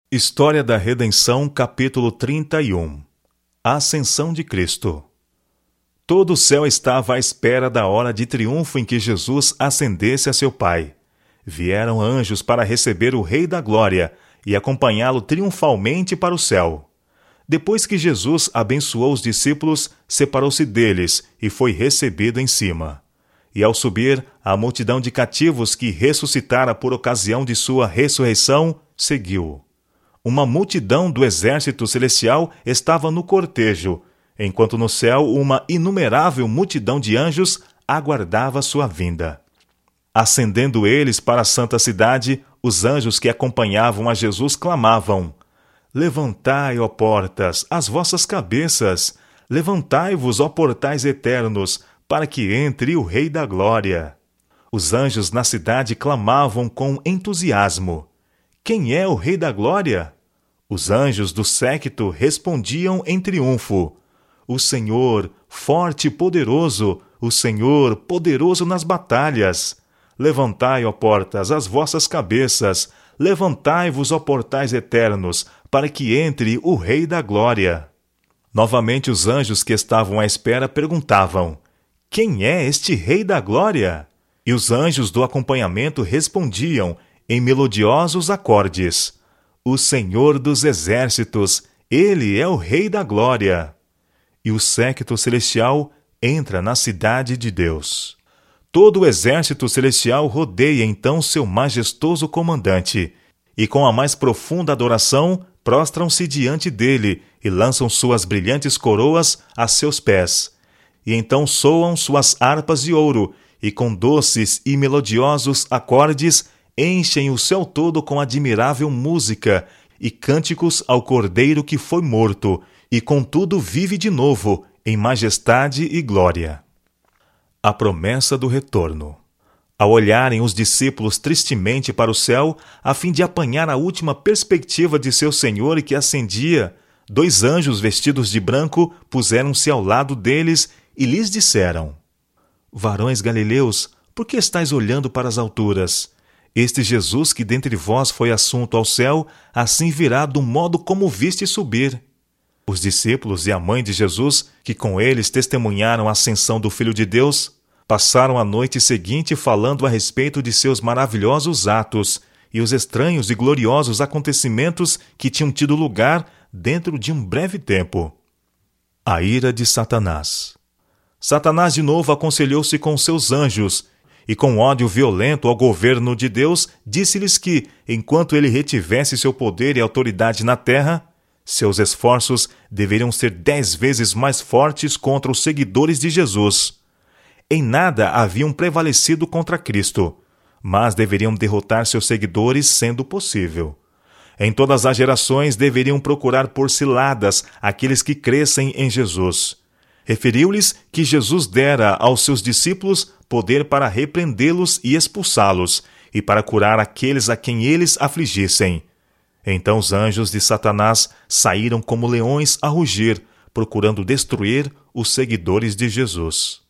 História da Redenção, capítulo 31. A Ascensão de Cristo. Todo o céu estava à espera da hora de triunfo em que Jesus ascendesse a seu Pai. Vieram anjos para receber o Rei da Glória e acompanhá-lo triunfalmente para o céu. Depois que Jesus abençoou os discípulos, separou-se deles e foi recebido em cima. E ao subir, a multidão de cativos que ressuscitara por ocasião de sua ressurreição, seguiu-o. Uma multidão do exército celestial estava no cortejo, enquanto no céu uma inumerável multidão de anjos aguardava sua vinda. Ascendendo eles para a santa cidade, os anjos que acompanhavam a Jesus clamavam: Levantai, ó portas, as vossas cabeças, levantai-vos, ó portais eternos, para que entre o Rei da Glória. Os anjos na cidade clamavam com entusiasmo: Quem é o Rei da Glória? Os anjos do séquito respondiam em triunfo: O Senhor, forte e poderoso, o Senhor, poderoso nas batalhas. Levantai, ó portas, as vossas cabeças, levantai-vos, ó portais eternos, para que entre o Rei da Glória. Novamente os anjos que estavam à espera perguntavam: Quem é este Rei da Glória? E os anjos do acompanhamento respondiam em melodiosos acordes: O Senhor dos Exércitos, Ele é o Rei da Glória. E o séquito celestial entra na cidade de Deus. Todo o exército celestial rodeia então seu majestoso comandante, e com a mais profunda adoração prostram-se diante dele e lançam suas brilhantes coroas a seus pés. E então soam suas harpas de ouro, e com doces e melodiosos acordes enchem o céu todo com admirável música e cânticos ao Cordeiro que foi morto, e contudo vive de novo, em majestade e glória. A promessa do retorno. Ao olharem os discípulos tristemente para o céu, a fim de apanhar a última perspectiva de seu Senhor que ascendia, 2 anjos vestidos de branco puseram-se ao lado deles e lhes disseram: Varões galileus, por que estáis olhando para as alturas? Este Jesus que dentre vós foi assunto ao céu, assim virá do modo como viste subir. Os discípulos e a mãe de Jesus, que com eles testemunharam a ascensão do Filho de Deus, passaram a noite seguinte falando a respeito de seus maravilhosos atos e os estranhos e gloriosos acontecimentos que tinham tido lugar dentro de um breve tempo. A ira de Satanás. Satanás de novo aconselhou-se com seus anjos, e com ódio violento ao governo de Deus, disse-lhes que, enquanto ele retivesse seu poder e autoridade na terra, seus esforços deveriam ser 10 vezes mais fortes contra os seguidores de Jesus. Em nada haviam prevalecido contra Cristo, mas deveriam derrotar seus seguidores sendo possível. Em todas as gerações deveriam procurar por ciladas aqueles que crescem em Jesus. Referiu-lhes que Jesus dera aos seus discípulos poder para repreendê-los e expulsá-los, e para curar aqueles a quem eles afligissem. Então os anjos de Satanás saíram como leões a rugir, procurando destruir os seguidores de Jesus.